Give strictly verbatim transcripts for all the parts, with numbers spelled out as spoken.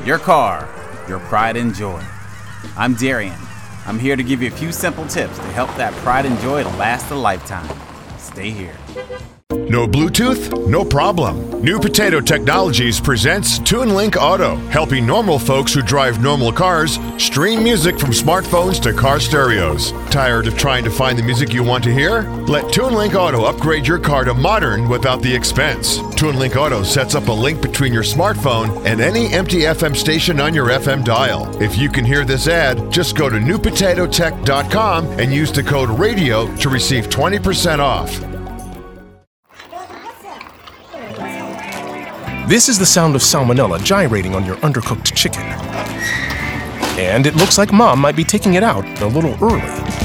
Your car, your pride and joy. I'm Darian. I'm here to give you a few simple tips to help that pride and joy last a lifetime. Stay here. No Bluetooth? No problem. New Potato Technologies presents TuneLink Auto, helping normal folks who drive normal cars stream music from smartphones to car stereos. Tired of trying to find the music you want to hear? Let TuneLink Auto upgrade your car to modern without the expense. TuneLink Auto sets up a link between your smartphone and any empty F M station on your F M dial. If you can hear this ad, just go to new potato tech dot com and use the code RADIO to receive twenty percent off. This is the sound of salmonella gyrating on your undercooked chicken. And it looks like Mom might be taking it out a little early.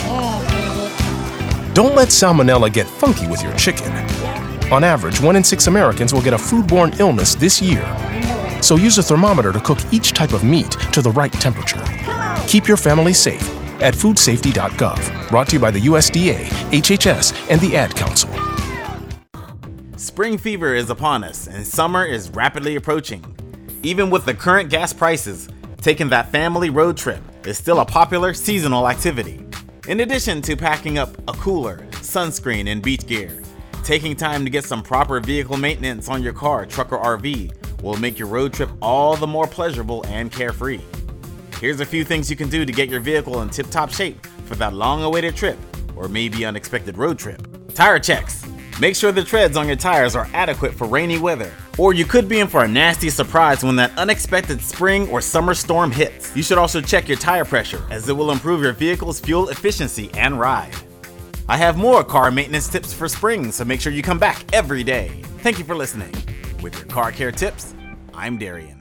Don't let salmonella get funky with your chicken. On average, one in six Americans will get a foodborne illness this year. So use a thermometer to cook each type of meat to the right temperature. Keep your family safe at food safety dot gov. Brought to you by the U S D A, H H S, and the Ad Council. Spring fever is upon us, and summer is rapidly approaching. Even with the current gas prices, taking that family road trip is still a popular seasonal activity. In addition to packing up a cooler, sunscreen, and beach gear, taking time to get some proper vehicle maintenance on your car, truck, or R V will make your road trip all the more pleasurable and carefree. Here's a few things you can do to get your vehicle in tip-top shape for that long-awaited trip, or maybe unexpected road trip. Tire checks. Make sure the treads on your tires are adequate for rainy weather, or you could be in for a nasty surprise when that unexpected spring or summer storm hits. You should also check your tire pressure, as it will improve your vehicle's fuel efficiency and ride. I have more car maintenance tips for spring, so make sure you come back every day. Thank you for listening. With your car care tips, I'm Darian.